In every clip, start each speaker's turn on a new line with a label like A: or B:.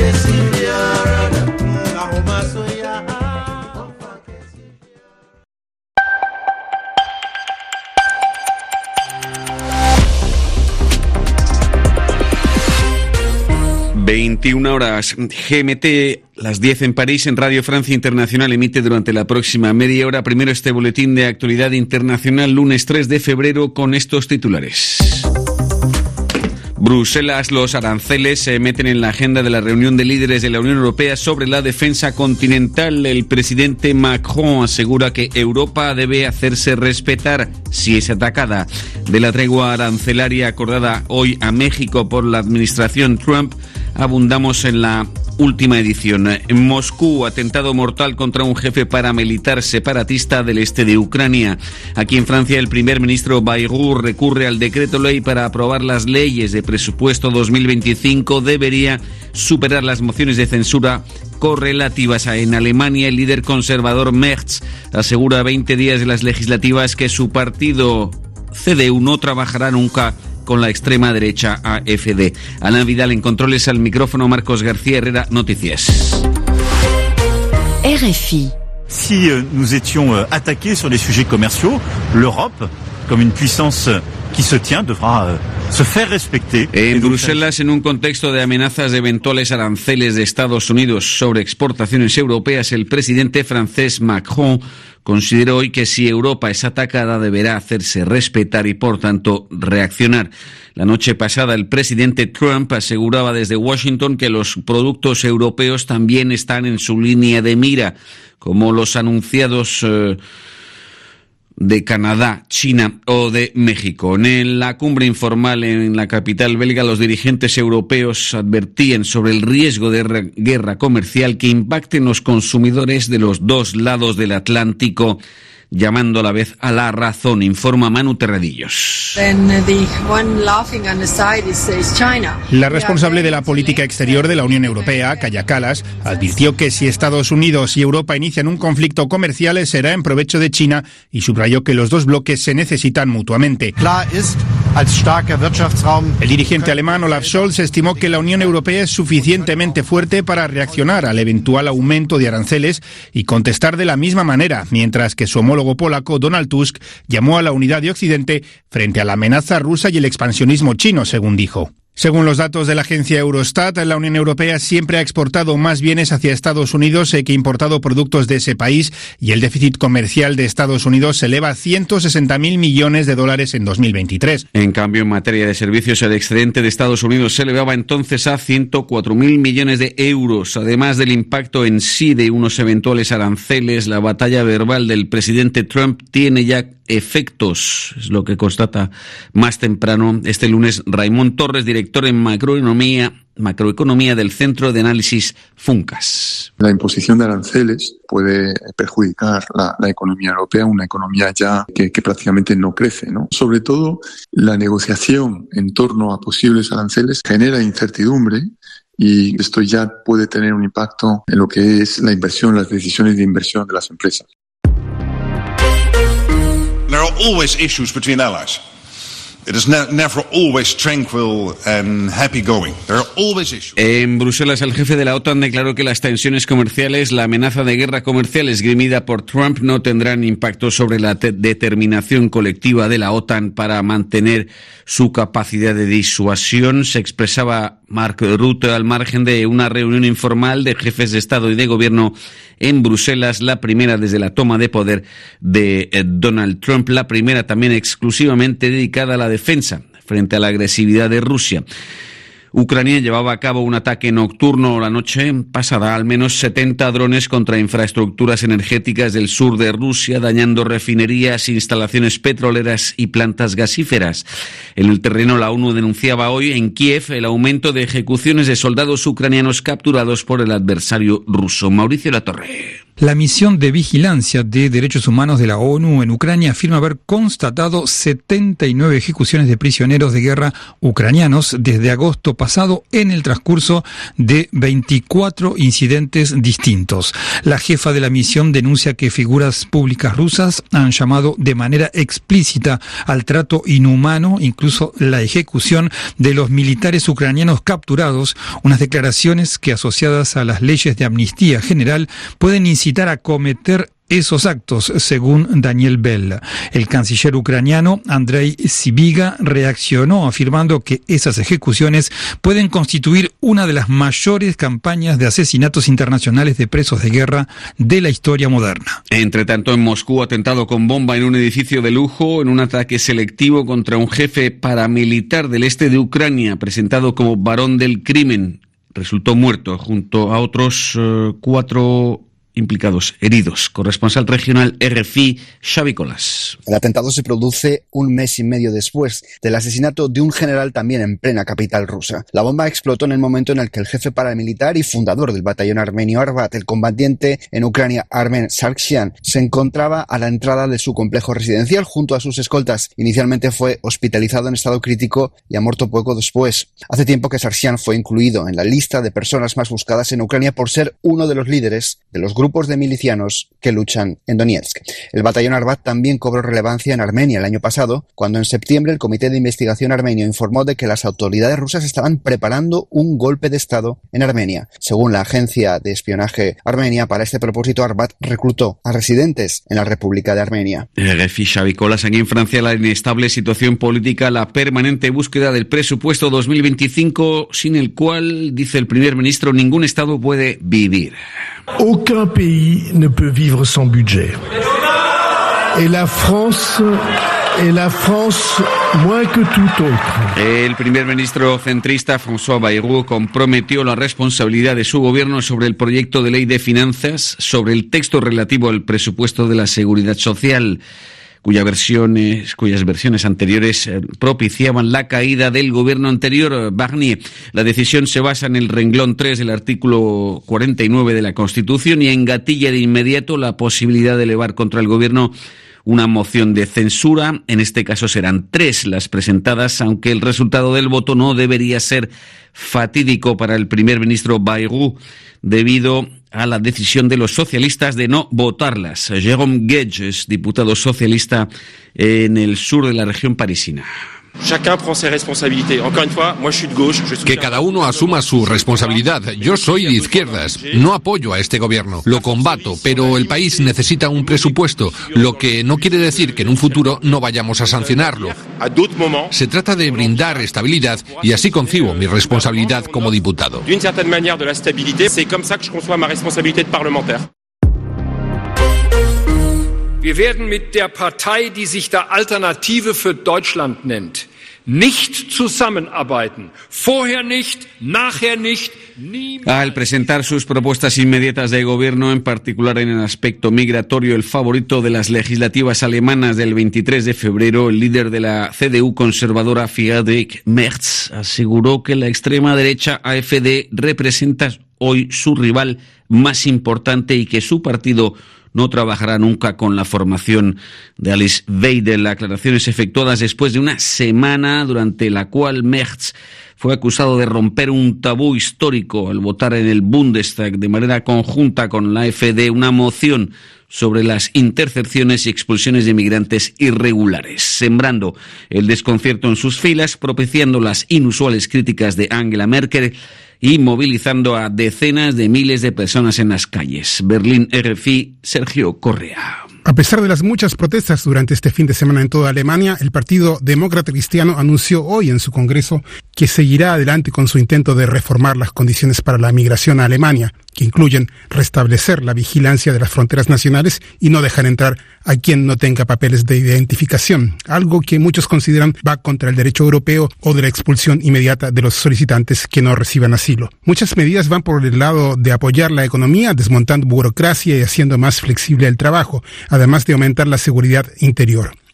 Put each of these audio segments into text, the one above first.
A: ...21 GMT, las 10 en París, en Radio Francia Internacional emite durante la próxima media hora. Primero este boletín de actualidad internacional, lunes 3 de febrero, con estos titulares. Bruselas, los aranceles se meten en la agenda de la reunión de líderes de la Unión Europea sobre la defensa continental. El presidente Macron asegura que Europa debe hacerse respetar si es atacada. De la tregua arancelaria acordada hoy a México por la administración Trump, abundamos en la última edición. En Moscú, atentado mortal contra un jefe paramilitar separatista del este de Ucrania. Aquí en Francia, el primer ministro Bayrou recurre al decreto ley para aprobar las leyes de presupuesto 2025. Debería superar las mociones de censura correlativas. En Alemania, el líder conservador Merz asegura a 20 días de las legislativas que su partido CDU no trabajará nunca con la extrema derecha AfD. Ana Vidal en controles, al micrófono Marcos García Herrera, Noticias.
B: RFI.
C: Si nous étions attaqués sur les sujets commerciaux, l'Europe, comme une puissance qui se tient, devra se faire respecter.
A: En Bruselas, en un contexto de amenazas de eventuales aranceles de Estados Unidos sobre exportaciones europeas, el presidente francés Macron consideró hoy que si Europa es atacada deberá hacerse respetar y, por tanto, reaccionar. La noche pasada, el presidente Trump aseguraba desde Washington que los productos europeos también están en su línea de mira, como los anunciados de Canadá, China o de México. En la cumbre informal en la capital belga, los dirigentes europeos advertían sobre el riesgo de guerra comercial que impacte en los consumidores de los dos lados del Atlántico, llamando a la vez a la razón, informa Manu Terradillos.
D: La responsable de la política exterior de la Unión Europea, Kaja Kallas, advirtió que si Estados Unidos y Europa inician un conflicto comercial será en provecho de China y subrayó que los dos bloques se necesitan mutuamente. El dirigente alemán Olaf Scholz estimó que la Unión Europea es suficientemente fuerte para reaccionar al eventual aumento de aranceles y contestar de la misma manera, mientras que su homólogo polaco Donald Tusk llamó a la unidad de Occidente frente a la amenaza rusa y el expansionismo chino, según dijo. Según los datos de la agencia Eurostat, la Unión Europea siempre ha exportado más bienes hacia Estados Unidos que importado productos de ese país, y el déficit comercial de Estados Unidos se eleva a 160.000 millones de dólares en 2023.
A: En cambio, en materia de servicios, el excedente de Estados Unidos se elevaba entonces a 104.000 millones de euros. Además del impacto en sí de unos eventuales aranceles, la batalla verbal del presidente Trump tiene ya efectos, es lo que constata más temprano este lunes Raimon Torres, director en macroeconomía del Centro de Análisis Funcas.
E: La imposición de aranceles puede perjudicar la economía europea, una economía ya que prácticamente no crece, ¿no? Sobre todo, la negociación en torno a posibles aranceles genera incertidumbre, y esto ya puede tener un impacto en lo que es la inversión, las decisiones de inversión de las empresas.
F: There are always issues between allies. It is never always tranquil and happy going. There are always issues.
A: En Bruselas, el jefe de la OTAN declaró que las tensiones comerciales, la amenaza de guerra comercial esgrimida por Trump, no tendrán impacto sobre la determinación colectiva de la OTAN para mantener su capacidad de disuasión. Se expresaba Mark Rutte al margen de una reunión informal de jefes de Estado y de Gobierno en Bruselas, la primera desde la toma de poder de Donald Trump, la primera también exclusivamente dedicada a la defensa frente a la agresividad de Rusia. Ucrania llevaba a cabo un ataque nocturno la noche pasada, al menos 70 drones contra infraestructuras energéticas del sur de Rusia, dañando refinerías, instalaciones petroleras y plantas gasíferas. En el terreno, la ONU denunciaba hoy en Kiev el aumento de ejecuciones de soldados ucranianos capturados por el adversario ruso. Mauricio Latorre.
B: La misión de vigilancia de derechos humanos de la ONU en Ucrania afirma haber constatado 79 ejecuciones de prisioneros de guerra ucranianos desde agosto pasado en el transcurso de 24 incidentes distintos. La jefa de la misión denuncia que figuras públicas rusas han llamado de manera explícita al trato inhumano, incluso la ejecución de los militares ucranianos capturados, unas declaraciones que, asociadas a las leyes de amnistía general, pueden incitar a cometer esos actos, según Daniel Bell. El canciller ucraniano Andrei Sybiga reaccionó afirmando que esas ejecuciones pueden constituir una de las mayores campañas de asesinatos internacionales de presos de guerra de la historia moderna.
A: Entre tanto, en Moscú, atentado con bomba en un edificio de lujo en un ataque selectivo contra un jefe paramilitar del este de Ucrania, presentado como varón del crimen. Resultó muerto junto a otros 4 implicados, heridos. Corresponsal regional RFI, Xavi Colas.
G: El atentado se produce un mes y medio después del asesinato de un general también en plena capital rusa. La bomba explotó en el momento en el que el jefe paramilitar y fundador del batallón armenio Arbat, el combatiente en Ucrania Armen Sargsyan, se encontraba a la entrada de su complejo residencial junto a sus escoltas. Inicialmente fue hospitalizado en estado crítico y ha muerto poco después. Hace tiempo que Sargsyan fue incluido en la lista de personas más buscadas en Ucrania por ser uno de los líderes de los grupos de milicianos que luchan en Donetsk. El batallón Arbat también cobró relevancia en Armenia el año pasado, cuando en septiembre el Comité de Investigación Armenio informó de que las autoridades rusas estaban preparando un golpe de Estado en Armenia. Según la agencia de espionaje armenia, para este propósito Arbat reclutó a residentes en la República de Armenia.
A: RFI, Xavi Colas. Aquí en Francia, la inestable situación política, la permanente búsqueda del presupuesto 2025, sin el cual, dice el primer ministro, ningún Estado puede vivir.
H: Aucun pays ne peut vivre sans budget. Et la France, moins que tout autre.
A: El primer ministro centrista François Bayrou comprometió la responsabilidad de su gobierno sobre el proyecto de ley de finanzas, sobre el texto relativo al presupuesto de la seguridad social, cuyas versiones anteriores propiciaban la caída del gobierno anterior, Barnier. La decisión se basa en el renglón 3 del artículo 49 de la Constitución y engatilla de inmediato la posibilidad de elevar contra el gobierno una moción de censura. En este caso serán 3 las presentadas, aunque el resultado del voto no debería ser fatídico para el primer ministro Bayrou, debido a la decisión de los socialistas de no votarlas. Jérôme Guedj, diputado socialista en el sur de la región parisina.
I: Que cada uno asuma su responsabilidad. Yo soy de izquierdas, no apoyo a este gobierno, lo combato, pero el país necesita un presupuesto, lo que no quiere decir que en un futuro no vayamos a sancionarlo. Se trata de brindar estabilidad y así concibo mi responsabilidad como diputado.
J: Wir werden mit der Partei, die sich da Alternative für Deutschland nennt, nicht zusammenarbeiten. Vorher nicht, nachher nicht, niemals.
A: Al presentar sus propuestas inmediatas de gobierno, en particular en el aspecto migratorio, el favorito de las legislativas alemanas del 23 de febrero, el líder de la CDU conservadora Friedrich Merz, aseguró que la extrema derecha AfD representa hoy su rival más importante y que su partido no trabajará nunca con la formación de Alice Weidel. Aclaraciones efectuadas después de una semana durante la cual Merz fue acusado de romper un tabú histórico al votar en el Bundestag de manera conjunta con la AfD una moción sobre las intercepciones y expulsiones de migrantes irregulares, sembrando el desconcierto en sus filas, propiciando las inusuales críticas de Angela Merkel y movilizando a decenas de miles de personas en las calles. Berlín, RFI, Sergio Correa.
K: A pesar de las muchas protestas durante este fin de semana en toda Alemania, el Partido Demócrata Cristiano anunció hoy en su Congreso que seguirá adelante con su intento de reformar las condiciones para la migración a Alemania, que incluyen restablecer la vigilancia de las fronteras nacionales y no dejar entrar a quien no tenga papeles de identificación, algo que muchos consideran va contra el derecho europeo o de la expulsión inmediata de los solicitantes que no reciban asilo. Muchas medidas van por el lado de apoyar la economía, desmontando burocracia y haciendo más flexible el trabajo, además de aumentar la seguridad interior.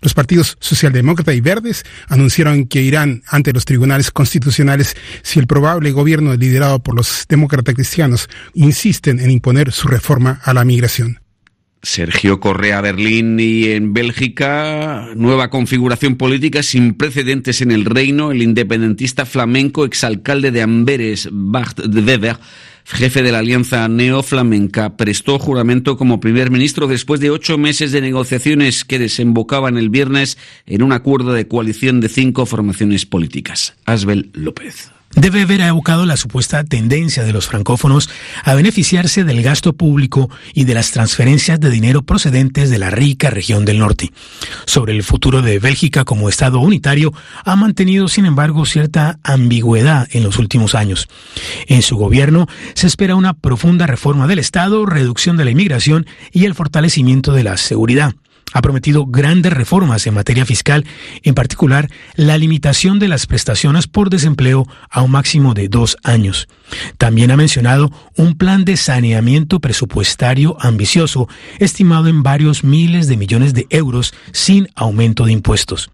K: Los partidos Socialdemócrata y Verdes anunciaron que irán ante los tribunales constitucionales si el probable gobierno liderado por los demócratas cristianos insisten en imponer su reforma a la migración.
A: Sergio Correa, Berlín. Y en Bélgica, nueva configuración política sin precedentes en el reino. El independentista flamenco, exalcalde de Amberes, Bart de Wever, jefe de la alianza neoflamenca, prestó juramento como primer ministro después de 8 meses de negociaciones que desembocaban el viernes en un acuerdo de coalición de 5 formaciones políticas. Asbel López.
L: Debe haber evocado la supuesta tendencia de los francófonos a beneficiarse del gasto público y de las transferencias de dinero procedentes de la rica región del norte. Sobre el futuro de Bélgica como Estado unitario, ha mantenido, sin embargo, cierta ambigüedad en los últimos años. En su gobierno se espera una profunda reforma del Estado, reducción de la inmigración y el fortalecimiento de la seguridad. Ha prometido grandes reformas en materia fiscal, en particular la limitación de las prestaciones por desempleo a un máximo de 2 años. También ha mencionado un plan de saneamiento presupuestario ambicioso, estimado en varios miles de millones de euros, sin aumento de impuestos.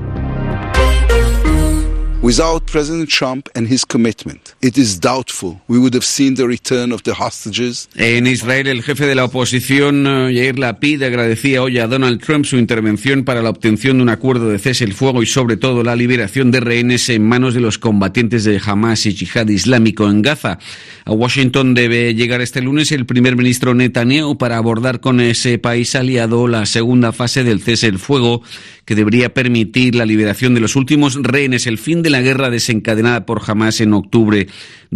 M: Without President Trump and his commitment, it is doubtful we would have seen the return of the hostages.
A: En Israel, el jefe de la oposición, Yair Lapid, agradecía hoy a Donald Trump su intervención para la obtención de un acuerdo de cese el fuego y, sobre todo, la liberación de rehenes en manos de los combatientes de Hamas y Yihad Islámico en Gaza. A Washington debe llegar este lunes el primer ministro Netanyahu para abordar con ese país aliado la segunda fase del cese el fuego, que debería permitir la liberación de los últimos rehenes, el fin de la guerra desencadenada por Hamas en octubre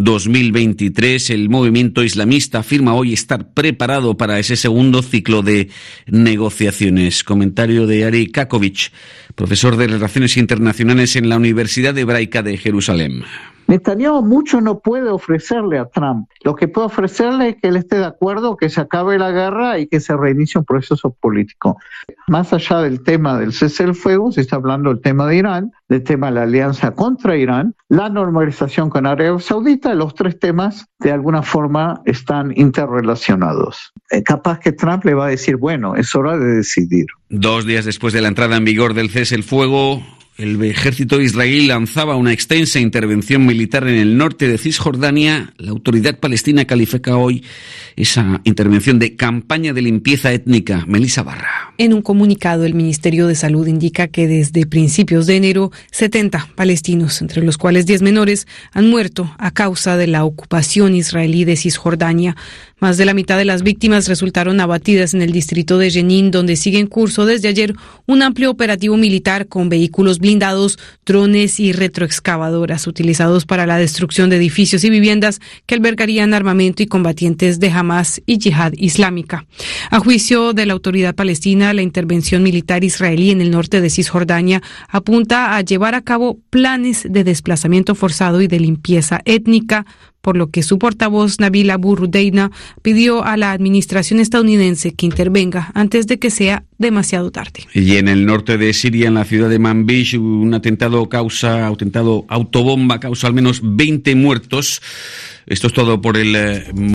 A: 2023. El movimiento islamista afirma hoy estar preparado para ese segundo ciclo de negociaciones. Comentario de Ari Kakovic, profesor de Relaciones Internacionales en la Universidad Hebraica de Jerusalén.
N: Netanyahu mucho no puede ofrecerle a Trump. Lo que puede ofrecerle es que él esté de acuerdo, que se acabe la guerra y que se reinicie un proceso político. Más allá del tema del cese del fuego, se está hablando del tema de Irán, del tema de la alianza contra Irán, la normalización con Arabia Saudita. Los 3 temas de alguna forma están interrelacionados. Capaz que Trump le va a decir, bueno, es hora de decidir.
A: 2 días después de la entrada en vigor del cese el fuego, el ejército israelí lanzaba una extensa intervención militar en el norte de Cisjordania. La autoridad palestina califica hoy esa intervención de campaña de limpieza étnica. Melissa Barra.
O: En un comunicado, el Ministerio de Salud indica que desde principios de enero, 70 palestinos, entre los cuales 10 menores, han muerto a causa de la ocupación israelí de Cisjordania. Más de la mitad de las víctimas resultaron abatidas en el distrito de Jenin, donde sigue en curso desde ayer un amplio operativo militar con vehículos blindados, drones y retroexcavadoras utilizados para la destrucción de edificios y viviendas que albergarían armamento y combatientes de Hamas y Yihad Islámica. A juicio de la autoridad palestina, la intervención militar israelí en el norte de Cisjordania apunta a llevar a cabo planes de desplazamiento forzado y de limpieza étnica, por lo que su portavoz Nabil Abu Rudeina pidió a la administración estadounidense que intervenga antes de que sea demasiado tarde.
A: Y en el norte de Siria, en la ciudad de Manbij, un atentado autobomba causa al menos 20 muertos. Esto es todo por el